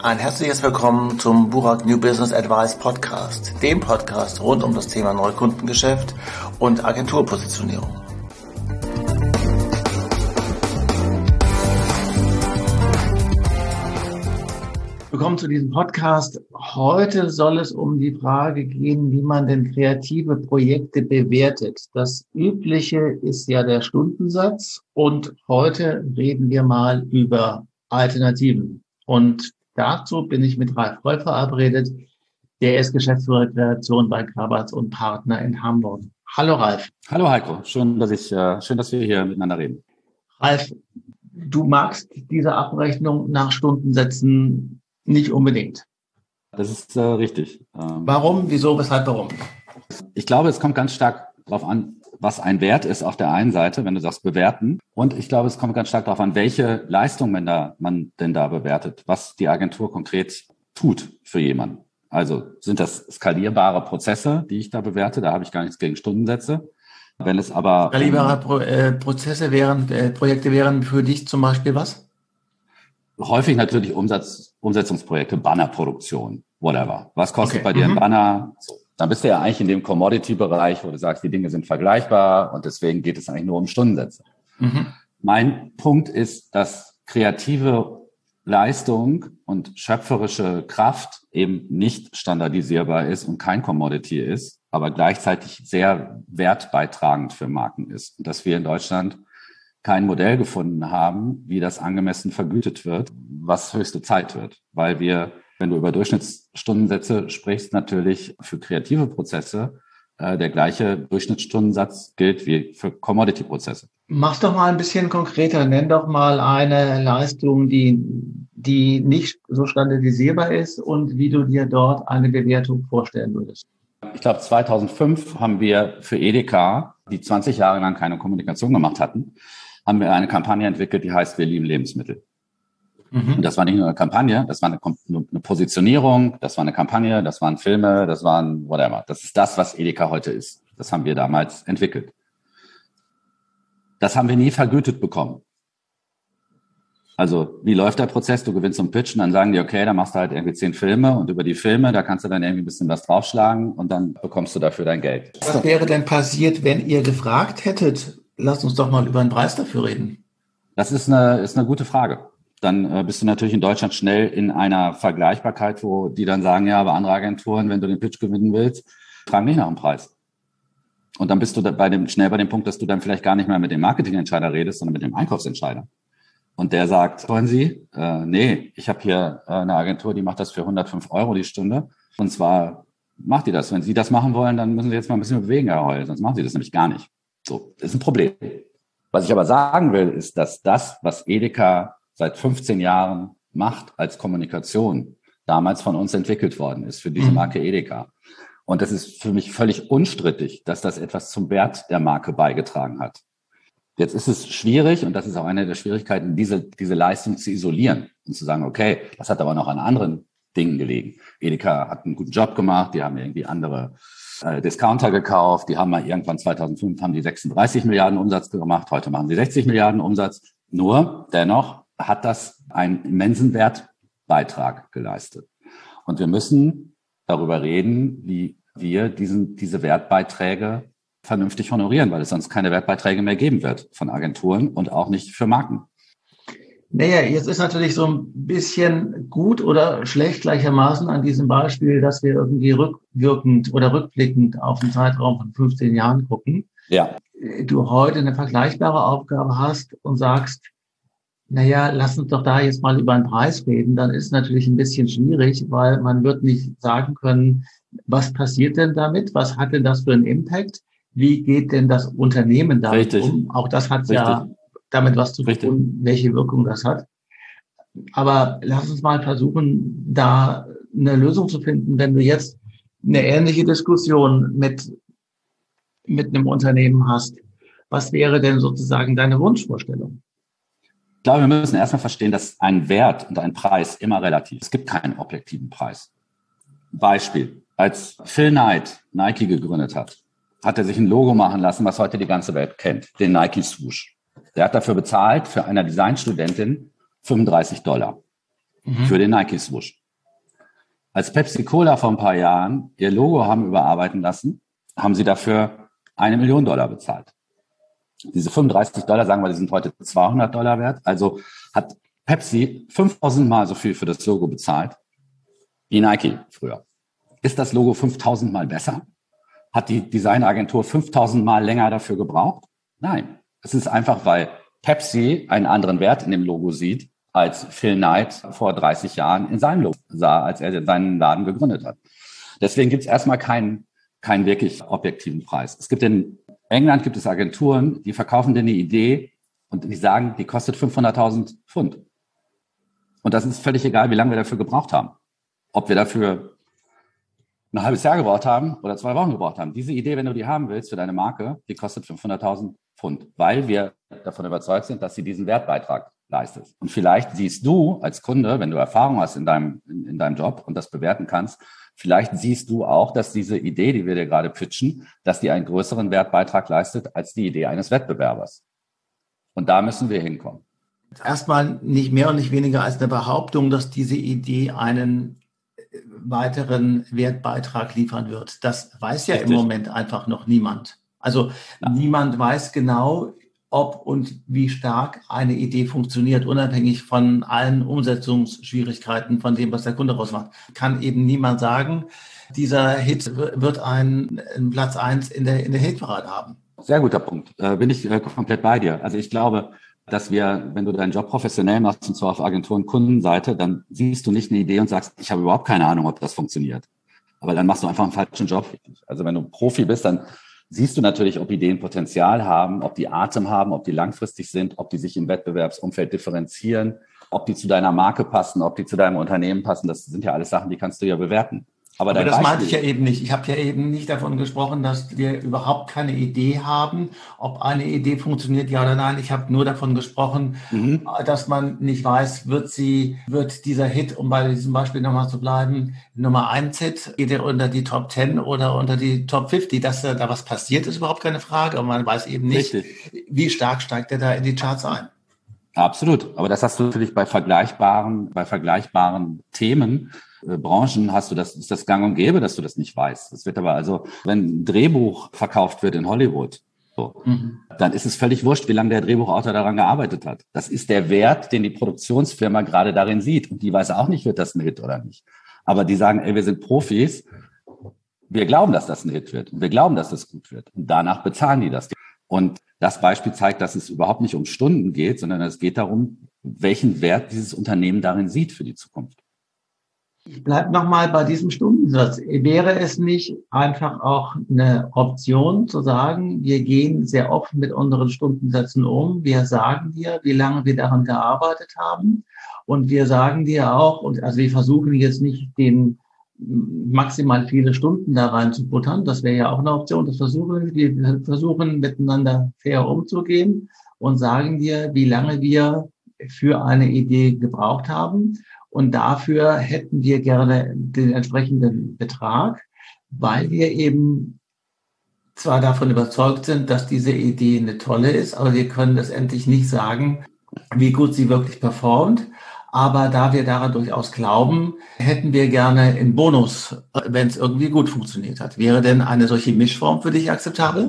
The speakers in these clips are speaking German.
Ein herzliches Willkommen zum Burak New Business Advice Podcast, dem Podcast rund um das Thema Neukundengeschäft und Agenturpositionierung. Willkommen zu diesem Podcast. Heute soll es um die Frage gehen, wie man denn kreative Projekte bewertet. Das Übliche ist ja der Stundensatz und heute reden wir mal über Alternativen. Und dazu bin ich mit Ralf Roll verabredet. Der ist Geschäftsführer der Redaktion bei Krabatz und Partner in Hamburg. Hallo Ralf. Hallo Heiko, schön, dass wir hier miteinander reden. Ralf, du magst diese Abrechnung nach Stundensätzen nicht unbedingt. Das ist richtig. Warum, wieso, weshalb, warum? Ich glaube, es kommt ganz stark darauf an, was ein Wert ist auf der einen Seite, wenn du sagst bewerten. Und ich glaube, es kommt ganz stark darauf an, welche Leistung man denn da bewertet, was die Agentur konkret tut für jemanden. Also sind das skalierbare Prozesse, die ich da bewerte? Da habe ich gar nichts gegen Stundensätze. Wenn es aber skalierbare Projekte wären für dich zum Beispiel was? Häufig natürlich Umsetzungsprojekte, Bannerproduktion, whatever. Was kostet bei dir ein Banner? So. Dann bist du ja eigentlich in dem Commodity-Bereich, wo du sagst, die Dinge sind vergleichbar und deswegen geht es eigentlich nur um Stundensätze. Mein Punkt ist, dass kreative Leistung und schöpferische Kraft eben nicht standardisierbar ist und kein Commodity ist, aber gleichzeitig sehr wertbeitragend für Marken ist. Und dass wir in Deutschland kein Modell gefunden haben, wie das angemessen vergütet wird, was höchste Zeit wird. Weil wir, wenn du über Durchschnittsstundensätze sprichst, natürlich für kreative Prozesse der gleiche Durchschnittsstundensatz gilt wie für Commodity-Prozesse. Mach's doch mal ein bisschen konkreter. Nenn doch mal eine Leistung, die nicht so standardisierbar ist und wie du dir dort eine Bewertung vorstellen würdest. Ich glaube, 2005 haben wir für Edeka, die 20 Jahre lang keine Kommunikation gemacht hatten, haben wir eine Kampagne entwickelt, die heißt Wir lieben Lebensmittel. Und das war nicht nur eine Kampagne, das war eine Positionierung, das war eine Kampagne, das waren Filme, das waren whatever. Das ist das, was Edeka heute ist. Das haben wir damals entwickelt. Das haben wir nie vergütet bekommen. Also, wie läuft der Prozess? Du gewinnst so einen Pitch und dann sagen die, okay, dann machst du halt irgendwie 10 Filme und über die Filme, da kannst du dann irgendwie ein bisschen was draufschlagen und dann bekommst du dafür dein Geld. Was wäre denn passiert, wenn ihr gefragt hättet? Lass uns doch mal über einen Preis dafür reden. Das ist eine gute Frage. Dann bist du natürlich in Deutschland schnell in einer Vergleichbarkeit, wo die dann sagen, ja, aber andere Agenturen, wenn du den Pitch gewinnen willst, fragen nicht nach dem Preis. Und dann bist du schnell bei dem Punkt, dass du dann vielleicht gar nicht mehr mit dem Marketingentscheider redest, sondern mit dem Einkaufsentscheider. Und der sagt, wollen Sie? Nee, ich habe hier eine Agentur, die macht das für 105 € die Stunde. Und zwar macht die das. Wenn Sie das machen wollen, dann müssen Sie jetzt mal ein bisschen bewegen, Herr Heul. Sonst machen Sie das nämlich gar nicht. So, das ist ein Problem. Was ich aber sagen will, ist, dass das, was Edeka seit 15 Jahren macht als Kommunikation, damals von uns entwickelt worden ist für diese Marke Edeka. Und das ist für mich völlig unstrittig, dass das etwas zum Wert der Marke beigetragen hat. Jetzt ist es schwierig, und das ist auch eine der Schwierigkeiten, diese Leistung zu isolieren und zu sagen, okay, das hat aber noch an anderen Dingen gelegen. Edeka hat einen guten Job gemacht, die haben irgendwie andere Discounter gekauft, die haben mal irgendwann 2005 haben die 36 Milliarden Umsatz gemacht, heute machen sie 60 Milliarden Umsatz. Nur, dennoch hat das einen immensen Wertbeitrag geleistet. Und wir müssen darüber reden, wie wir diese Wertbeiträge vernünftig honorieren, weil es sonst keine Wertbeiträge mehr geben wird von Agenturen und auch nicht für Marken. Naja, jetzt ist natürlich so ein bisschen gut oder schlecht gleichermaßen an diesem Beispiel, dass wir irgendwie rückwirkend oder rückblickend auf einen Zeitraum von 15 Jahren gucken. Ja. Du heute eine vergleichbare Aufgabe hast und sagst, naja, lass uns doch da jetzt mal über einen Preis reden, dann ist es natürlich ein bisschen schwierig, weil man wird nicht sagen können, was passiert denn damit? Was hat denn das für einen Impact? Wie geht denn das Unternehmen damit um? Auch das hat ja damit was zu tun, welche Wirkung das hat. Aber lass uns mal versuchen, da eine Lösung zu finden, wenn du jetzt eine ähnliche Diskussion mit einem Unternehmen hast. Was wäre denn sozusagen deine Wunschvorstellung? Ich glaube, wir müssen erstmal verstehen, dass ein Wert und ein Preis immer relativ ist. Es gibt keinen objektiven Preis. Beispiel. Als Phil Knight Nike gegründet hat er sich ein Logo machen lassen, was heute die ganze Welt kennt, den Nike Swoosh. Der hat dafür bezahlt, für eine Designstudentin $35. für den Nike-Swoosh. Als Pepsi Cola vor ein paar Jahren ihr Logo haben überarbeiten lassen, haben sie dafür $1 Million bezahlt. Diese $35, sagen wir, die sind heute $200 wert. Also hat Pepsi 5000 Mal so viel für das Logo bezahlt wie Nike früher. Ist das Logo 5000 Mal besser? Hat die Designagentur 5000 Mal länger dafür gebraucht? Nein. Es ist einfach, weil Pepsi einen anderen Wert in dem Logo sieht, als Phil Knight vor 30 Jahren in seinem Logo sah, als er seinen Laden gegründet hat. Deswegen gibt es erstmal keinen wirklich objektiven Preis. In England gibt es Agenturen, die verkaufen dir eine Idee und die sagen, die kostet 500.000 Pfund. Und das ist völlig egal, wie lange wir dafür gebraucht haben. Ob wir dafür ein halbes Jahr gebraucht haben oder 2 Wochen gebraucht haben. Diese Idee, wenn du die haben willst für deine Marke, die kostet 500.000 Pfund, weil wir davon überzeugt sind, dass sie diesen Wertbeitrag leistet. Und vielleicht siehst du als Kunde, wenn du Erfahrung hast in deinem Job und das bewerten kannst, vielleicht siehst du auch, dass diese Idee, die wir dir gerade pitchen, dass die einen größeren Wertbeitrag leistet als die Idee eines Wettbewerbers. Und da müssen wir hinkommen. Erstmal nicht mehr und nicht weniger als eine Behauptung, dass diese Idee einen weiteren Wertbeitrag liefern wird. Das weiß ja im Moment einfach noch niemand. Also niemand weiß genau, ob und wie stark eine Idee funktioniert, unabhängig von allen Umsetzungsschwierigkeiten, von dem, was der Kunde rausmacht. Kann eben niemand sagen, dieser Hit wird einen Platz 1 in der Hitparade haben. Sehr guter Punkt. Bin ich komplett bei dir. Also ich glaube, dass wenn du deinen Job professionell machst, und zwar auf Agentur- und Kundenseite, dann siehst du nicht eine Idee und sagst, ich habe überhaupt keine Ahnung, ob das funktioniert. Aber dann machst du einfach einen falschen Job. Also wenn du Profi bist, dann siehst du natürlich, ob Ideen Potenzial haben, ob die Atem haben, ob die langfristig sind, ob die sich im Wettbewerbsumfeld differenzieren, ob die zu deiner Marke passen, ob die zu deinem Unternehmen passen. Das sind ja alles Sachen, die kannst du ja bewerten. Aber das meinte ich ja eben nicht. Ich habe ja eben nicht davon gesprochen, dass wir überhaupt keine Idee haben, ob eine Idee funktioniert, ja oder nein. Ich habe nur davon gesprochen, dass man nicht weiß, wird dieser Hit, um bei diesem Beispiel nochmal zu bleiben, Nummer 1 Hit, geht er unter die Top 10 oder unter die Top 50. Dass da was passiert, ist überhaupt keine Frage. Aber man weiß eben nicht, wie stark steigt er da in die Charts ein. Absolut. Aber das hast du natürlich bei vergleichbaren Themen, Branchen ist das gang und gäbe, dass du das nicht weißt. Das wird aber wenn ein Drehbuch verkauft wird in Hollywood, dann ist es völlig wurscht, wie lange der Drehbuchautor daran gearbeitet hat. Das ist der Wert, den die Produktionsfirma gerade darin sieht. Und die weiß auch nicht, wird das ein Hit oder nicht. Aber die sagen, wir sind Profis. Wir glauben, dass das ein Hit wird. Und wir glauben, dass das gut wird. Und danach bezahlen die das. Und das Beispiel zeigt, dass es überhaupt nicht um Stunden geht, sondern es geht darum, welchen Wert dieses Unternehmen darin sieht für die Zukunft. Ich bleibe nochmal bei diesem Stundensatz. Wäre es nicht einfach auch eine Option zu sagen, wir gehen sehr offen mit unseren Stundensätzen um. Wir sagen dir, wie lange wir daran gearbeitet haben. Und wir sagen dir auch, wir versuchen jetzt nicht den maximal viele Stunden da rein zu buttern. Das wäre ja auch eine Option. Wir versuchen miteinander fair umzugehen und sagen dir, wie lange wir für eine Idee gebraucht haben. Und dafür hätten wir gerne den entsprechenden Betrag, weil wir eben zwar davon überzeugt sind, dass diese Idee eine tolle ist, aber wir können letztendlich nicht sagen, wie gut sie wirklich performt. Aber da wir daran durchaus glauben, hätten wir gerne einen Bonus, wenn es irgendwie gut funktioniert hat. Wäre denn eine solche Mischform für dich akzeptabel?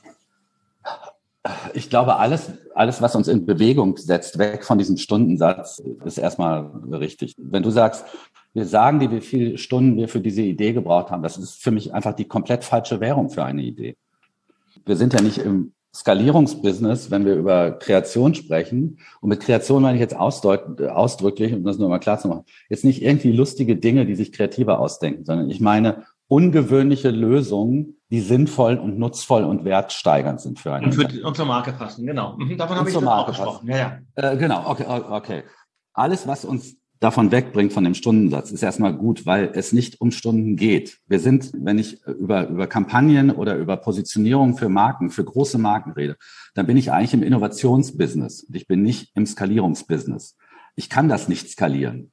Ich glaube, alles, was uns in Bewegung setzt, weg von diesem Stundensatz, ist erstmal richtig. Wenn du sagst, wir sagen dir, wie viele Stunden wir für diese Idee gebraucht haben, das ist für mich einfach die komplett falsche Währung für eine Idee. Wir sind ja nicht im Skalierungsbusiness, wenn wir über Kreation sprechen. Und mit Kreation meine ich jetzt ausdrücklich, um das nur mal klar zu machen, jetzt nicht irgendwie lustige Dinge, die sich Kreative ausdenken, sondern ich meine ungewöhnliche Lösungen, die sinnvoll und nutzvoll und wertsteigernd sind für einen. Und für unsere Marke passen, genau. Davon habe ich auch gesprochen. Ja. Genau, okay. Alles, was uns davon wegbringt, von dem Stundensatz, ist erstmal gut, weil es nicht um Stunden geht. Wir sind, wenn ich über Kampagnen oder über Positionierung für Marken, für große Marken rede, dann bin ich eigentlich im Innovationsbusiness und ich bin nicht im Skalierungsbusiness. Ich kann das nicht skalieren.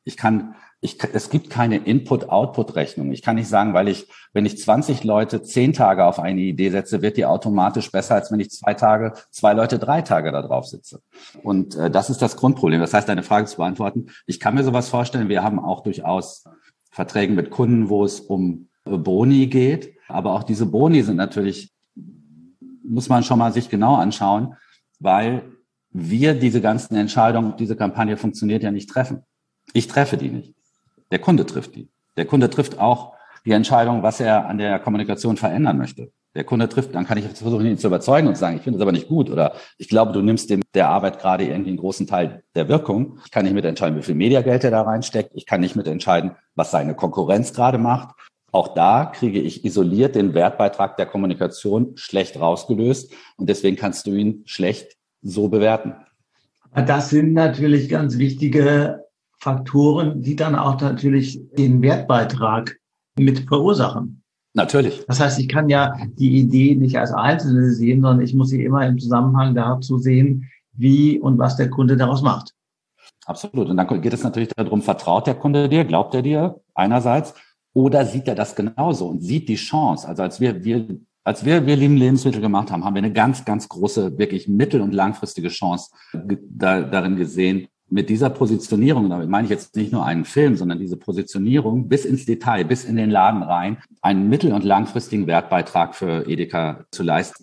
Es gibt keine Input-Output-Rechnung. Ich kann nicht sagen, wenn ich 20 Leute 10 Tage auf eine Idee setze, wird die automatisch besser, als wenn ich 2 Leute 3 Tage da drauf sitze. Und das ist das Grundproblem. Das heißt, deine Frage zu beantworten, ich kann mir sowas vorstellen. Wir haben auch durchaus Verträge mit Kunden, wo es um Boni geht. Aber auch diese Boni sind natürlich, muss man schon mal sich genau anschauen, weil wir diese ganzen Entscheidungen, diese Kampagne funktioniert ja nicht treffen. Ich treffe die nicht. Der Kunde trifft die. Der Kunde trifft auch die Entscheidung, was er an der Kommunikation verändern möchte. Der Kunde trifft, dann kann ich jetzt versuchen, ihn zu überzeugen und sagen, ich finde das aber nicht gut oder ich glaube, du nimmst der Arbeit gerade irgendwie einen großen Teil der Wirkung. Ich kann nicht mitentscheiden, wie viel Mediageld er da reinsteckt. Ich kann nicht mitentscheiden, was seine Konkurrenz gerade macht. Auch da kriege ich isoliert den Wertbeitrag der Kommunikation schlecht rausgelöst und deswegen kannst du ihn schlecht so bewerten. Das sind natürlich ganz wichtige Faktoren, die dann auch natürlich den Wertbeitrag mit verursachen. Natürlich. Das heißt, ich kann ja die Idee nicht als einzelne sehen, sondern ich muss sie immer im Zusammenhang dazu sehen, wie und was der Kunde daraus macht. Absolut. Und dann geht es natürlich darum, vertraut der Kunde dir, glaubt er dir einerseits oder sieht er das genauso und sieht die Chance. Also als wir lieben Lebensmittel gemacht haben, haben wir eine ganz, ganz große, wirklich mittel- und langfristige Chance darin gesehen, mit dieser Positionierung, damit meine ich jetzt nicht nur einen Film, sondern diese Positionierung bis ins Detail, bis in den Laden rein, einen mittel- und langfristigen Wertbeitrag für Edeka zu leisten.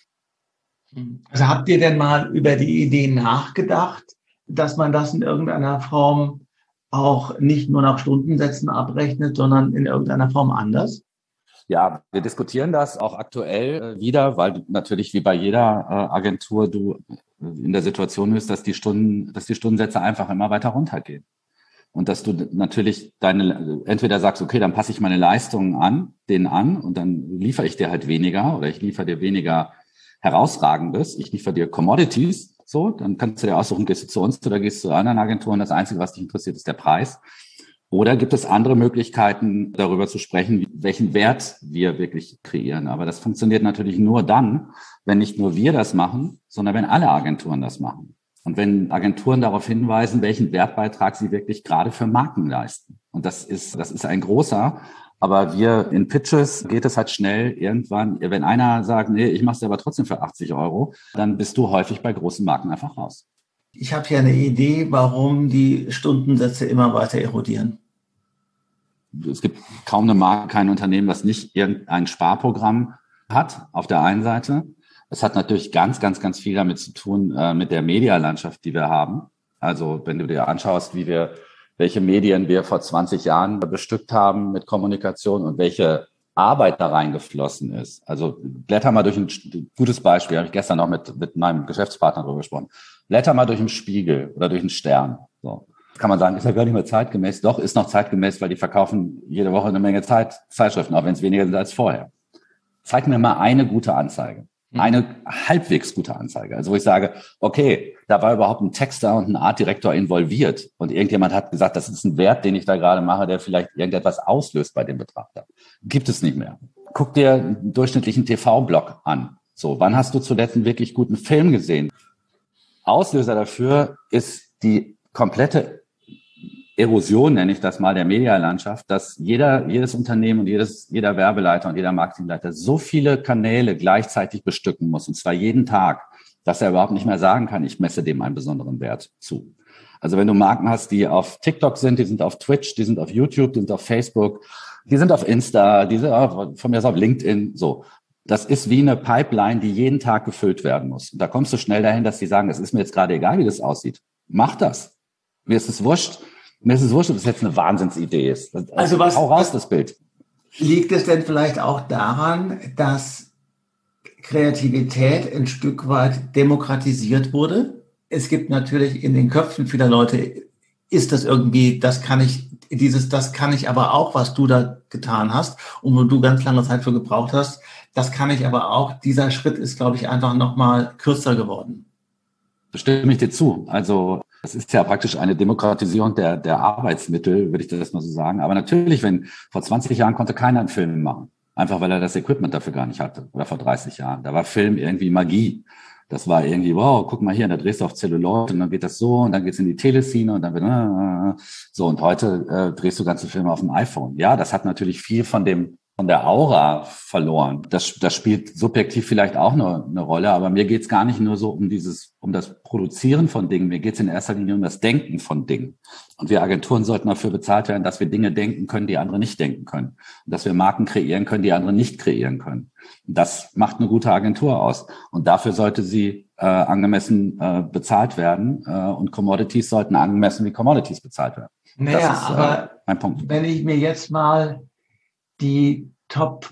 Also habt ihr denn mal über die Idee nachgedacht, dass man das in irgendeiner Form auch nicht nur nach Stundensätzen abrechnet, sondern in irgendeiner Form anders? Ja, wir diskutieren das auch aktuell wieder, weil natürlich wie bei jeder Agentur du in der Situation bist, dass die Stundensätze einfach immer weiter runtergehen. Und dass du natürlich entweder sagst, okay, dann passe ich meine Leistungen denen an und dann liefere ich dir halt weniger oder ich liefere dir weniger Herausragendes, ich liefere dir Commodities, so, dann kannst du dir aussuchen, gehst du zu uns oder gehst du zu anderen Agenturen. Das Einzige, was dich interessiert, ist der Preis. Oder gibt es andere Möglichkeiten, darüber zu sprechen, welchen Wert wir wirklich kreieren? Aber das funktioniert natürlich nur dann, wenn nicht nur wir das machen, sondern wenn alle Agenturen das machen. Und wenn Agenturen darauf hinweisen, welchen Wertbeitrag sie wirklich gerade für Marken leisten. Und das ist ein großer. Aber in Pitches geht es halt schnell irgendwann, wenn einer sagt, nee, ich mache es aber trotzdem für 80 €, dann bist du häufig bei großen Marken einfach raus. Ich habe ja eine Idee, warum die Stundensätze immer weiter erodieren. Es gibt kaum eine Marke, kein Unternehmen, das nicht irgendein Sparprogramm hat, auf der einen Seite. Es hat natürlich ganz, ganz, ganz viel damit zu tun, mit der Medialandschaft, die wir haben. Also wenn du dir anschaust, welche Medien wir vor 20 Jahren bestückt haben mit Kommunikation und welche Arbeit da reingeflossen ist. Also blätter mal durch ein gutes Beispiel, habe ich gestern noch mit meinem Geschäftspartner darüber gesprochen. Blätter mal durch einen Spiegel oder durch einen Stern. So. Kann man sagen, ist ja gar nicht mehr zeitgemäß. Doch, ist noch zeitgemäß, weil die verkaufen jede Woche eine Menge Zeitschriften, auch wenn es weniger sind als vorher. Zeig mir mal eine gute Anzeige. Eine halbwegs gute Anzeige. Also wo ich sage, okay, da war überhaupt ein Texter und ein Artdirektor involviert und irgendjemand hat gesagt, das ist ein Wert, den ich da gerade mache, der vielleicht irgendetwas auslöst bei dem Betrachter. Gibt es nicht mehr. Guck dir einen durchschnittlichen TV-Blog an. So, wann hast du zuletzt einen wirklich guten Film gesehen? Auslöser dafür ist die komplette Erosion, nenne ich das mal, der Medialandschaft, dass jedes Unternehmen und jeder Werbeleiter und jeder Marketingleiter so viele Kanäle gleichzeitig bestücken muss, und zwar jeden Tag, dass er überhaupt nicht mehr sagen kann, ich messe dem einen besonderen Wert zu. Also wenn du Marken hast, die auf TikTok sind, die sind auf Twitch, die sind auf YouTube, die sind auf Facebook, die sind auf Insta, die sind von mir aus auf LinkedIn, so. Das ist wie eine Pipeline, die jeden Tag gefüllt werden muss. Und da kommst du schnell dahin, dass die sagen, es ist mir jetzt gerade egal, wie das aussieht. Mach das. Mir ist es wurscht, ob das jetzt eine Wahnsinnsidee ist. Also hau raus, das Bild. Liegt es denn vielleicht auch daran, dass Kreativität ein Stück weit demokratisiert wurde? Es gibt natürlich in den Köpfen vieler Leute, ist das irgendwie, das kann ich aber auch, was du da getan hast und wo du ganz lange Zeit für gebraucht hast, das kann ich aber auch. Dieser Schritt ist, glaube ich, einfach nochmal kürzer geworden. Da stimme ich dir zu. Also das ist ja praktisch eine Demokratisierung der Arbeitsmittel, würde ich das mal so sagen. Aber natürlich, vor 20 Jahren konnte keiner einen Film machen. Einfach weil er das Equipment dafür gar nicht hatte. Oder vor 30 Jahren. Da war Film irgendwie Magie. Das war irgendwie, wow, guck mal hier, da drehst du auf Celluloid und dann geht das so und dann geht's in die Teleszene und dann wird so, und heute drehst du ganze Filme auf dem iPhone. Ja, das hat natürlich viel von der Aura verloren. Das spielt subjektiv vielleicht auch eine Rolle, aber mir geht's gar nicht nur so um das Produzieren von Dingen. Mir geht's in erster Linie um das Denken von Dingen. Und wir Agenturen sollten dafür bezahlt werden, dass wir Dinge denken können, die andere nicht denken können. Und dass wir Marken kreieren können, die andere nicht kreieren können. Und das macht eine gute Agentur aus. Und dafür sollte sie angemessen bezahlt werden. Und Commodities sollten angemessen wie Commodities bezahlt werden. Naja, das ist, aber mein Punkt. Wenn ich mir jetzt mal die Top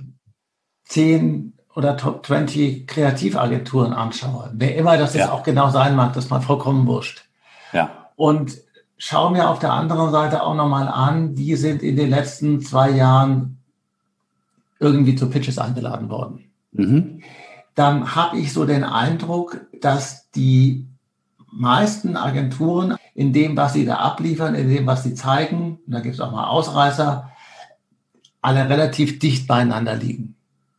10 oder Top 20 Kreativagenturen anschaue, wer immer das jetzt auch genau sein mag, das ist mal vollkommen wurscht. Ja. Und schaue mir auf der anderen Seite auch nochmal an, die sind in den letzten 2 Jahren irgendwie zu Pitches eingeladen worden. Mhm. Dann habe ich so den Eindruck, dass die meisten Agenturen in dem, was sie da abliefern, in dem, was sie zeigen, und da gibt es auch mal Ausreißer, alle relativ dicht beieinander liegen.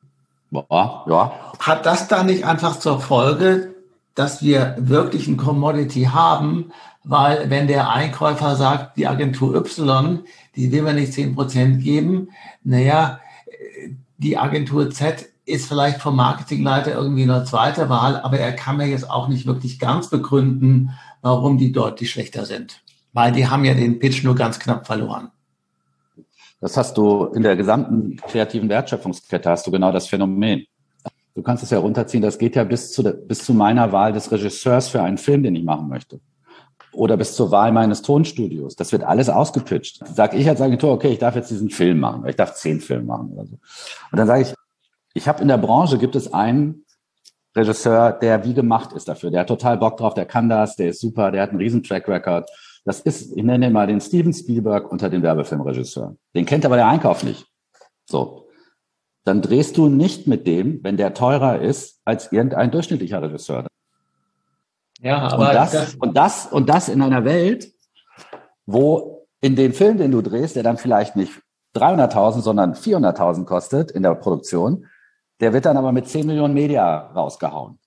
Ja. Hat das dann nicht einfach zur Folge, dass wir wirklich ein Commodity haben, weil wenn der Einkäufer sagt, die Agentur Y, die will mir nicht 10% geben, naja, die Agentur Z ist vielleicht vom Marketingleiter irgendwie eine zweite Wahl, aber er kann mir jetzt auch nicht wirklich ganz begründen, warum die deutlich schlechter sind. Weil die haben ja den Pitch nur ganz knapp verloren. Das hast du in der gesamten kreativen Wertschöpfungskette, hast du genau das Phänomen. Du kannst es ja runterziehen, das geht ja bis zu meiner Wahl des Regisseurs für einen Film, den ich machen möchte. Oder bis zur Wahl meines Tonstudios. Das wird alles ausgepitcht. Sag ich als Agentur, okay, ich darf jetzt diesen Film machen, oder ich darf 10 Filme machen oder so. Und dann sage ich habe in der Branche, gibt es einen Regisseur, der wie gemacht ist dafür. Der hat total Bock drauf, der kann das, der ist super, der hat einen riesen Track Record. Das ist, ich nenne ihn mal den Steven Spielberg unter den Werbefilmregisseuren. Den kennt aber der Einkauf nicht. So. Dann drehst du nicht mit dem, wenn der teurer ist, als irgendein durchschnittlicher Regisseur. Ja, aber und das in einer Welt, wo in den Film, den du drehst, der dann vielleicht nicht 300.000, sondern 400.000 kostet in der Produktion, der wird dann aber mit 10 Millionen Media rausgehauen.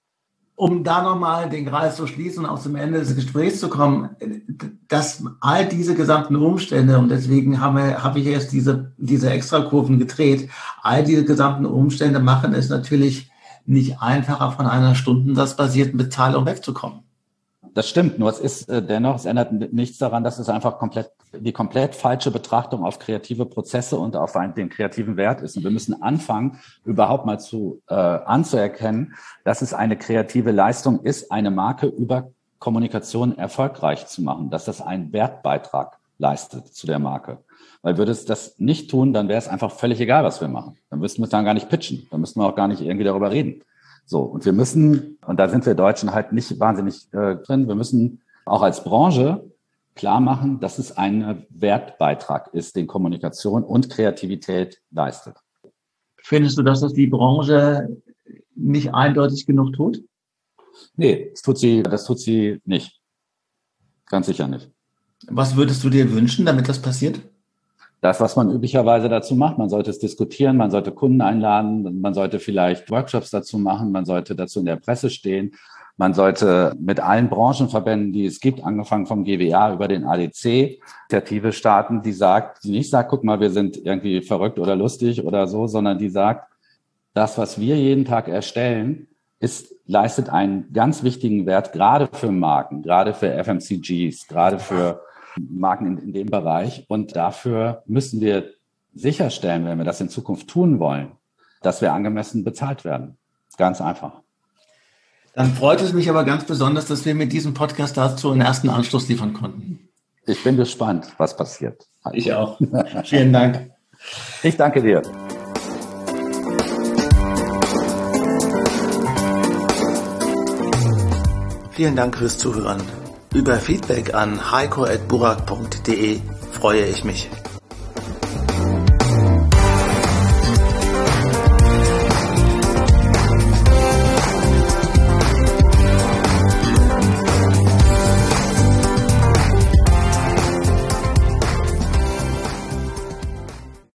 Um da nochmal den Kreis zu schließen und auch zum Ende des Gesprächs zu kommen, dass all diese gesamten Umstände, und deswegen habe ich erst diese Extrakurven gedreht, all diese gesamten Umstände machen es natürlich nicht einfacher, von einer stundensatzbasierten Bezahlung wegzukommen. Das stimmt, nur es ändert nichts daran, dass es einfach die komplett falsche Betrachtung auf kreative Prozesse und auf den kreativen Wert ist. Und wir müssen anfangen, überhaupt mal anzuerkennen, dass es eine kreative Leistung ist, eine Marke über Kommunikation erfolgreich zu machen, dass das einen Wertbeitrag leistet zu der Marke. Weil würde es das nicht tun, dann wäre es einfach völlig egal, was wir machen. Dann müssten wir es dann gar nicht pitchen, dann müssten wir auch gar nicht irgendwie darüber reden. So, und wir müssen, und da sind wir Deutschen halt nicht wahnsinnig drin, wir müssen auch als Branche klar machen, dass es ein Wertbeitrag ist, den Kommunikation und Kreativität leistet. Findest du, dass das die Branche nicht eindeutig genug tut? Nee, das tut sie nicht. Ganz sicher nicht. Was würdest du dir wünschen, damit das passiert? Das, was man üblicherweise dazu macht. Man sollte es diskutieren, man sollte Kunden einladen, man sollte vielleicht Workshops dazu machen, man sollte dazu in der Presse stehen, man sollte mit allen Branchenverbänden, die es gibt, angefangen vom GWA über den ADC, Initiative starten, die nicht sagt, guck mal, wir sind irgendwie verrückt oder lustig oder so, sondern die sagt, das, was wir jeden Tag erstellen, leistet einen ganz wichtigen Wert, gerade für Marken, gerade für FMCGs, gerade für Marken in dem Bereich. Und dafür müssen wir sicherstellen, wenn wir das in Zukunft tun wollen, dass wir angemessen bezahlt werden. Ganz einfach. Dann freut es mich aber ganz besonders, dass wir mit diesem Podcast dazu einen ersten Anschluss liefern konnten. Ich bin gespannt, was passiert. Ich auch. Vielen Dank. Ich danke dir. Vielen Dank fürs Zuhören. Über Feedback an heiko@burak.de freue ich mich.